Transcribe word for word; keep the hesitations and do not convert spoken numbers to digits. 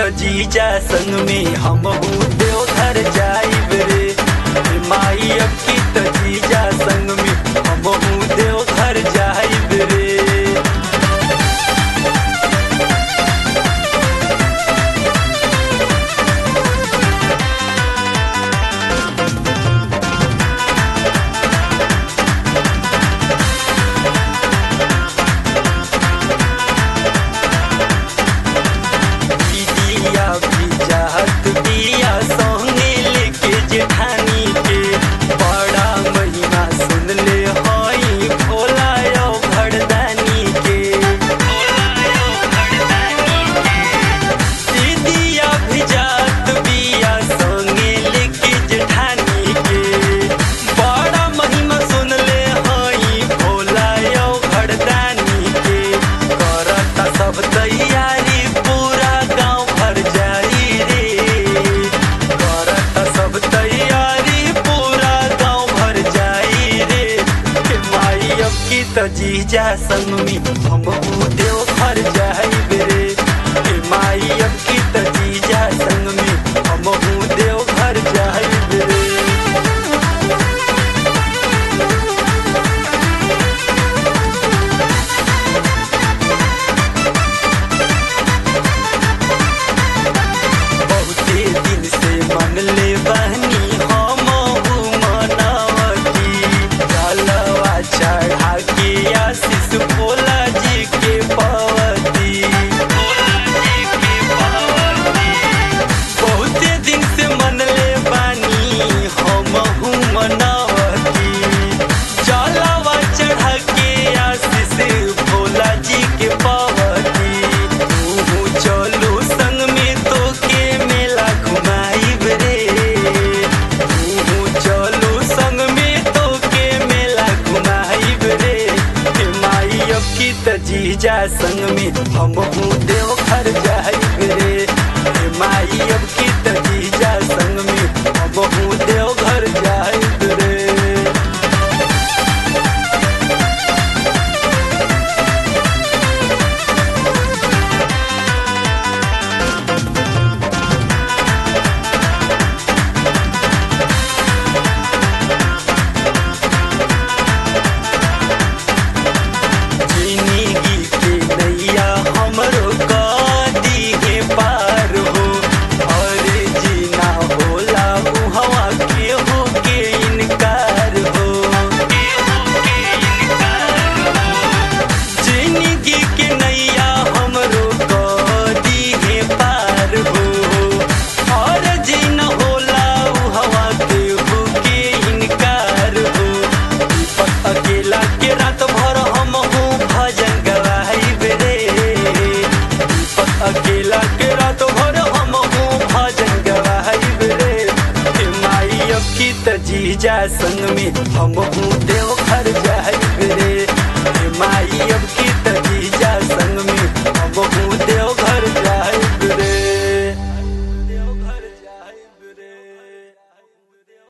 त जीजा संग में हमहू देवघर जाइब रे। माई अब की त जीजा संग में हमहू देवघर जाइब रे। त जीजा संग में हमहू देवघर जाइब रे। माई अब की त जीजा संग में हमहू देवघर जाइब रे। बहुते दिन से मंगले बहनी हमहू मनावती। जलवा चढ़ा के आशीष भोला जी के पावती। बहुते दिन से मनले बानी हमहू मनावती। जलवा चढ़ा के आशीष भोला जी के पावती। तू चलू संग में तो के मेला घुमाइब रे। तू चलू संग में तो के मेला घुमाइब रे। माई अब की त जीजा संग में हमहू देवघर जाइब रे। माई अब की त जीजा संग में हमहू देवघर जाइब रे। अकेला के रात भर हमहू भजन गवाइब रे। माई अब की त जीजा संग में हमहू देवघर जा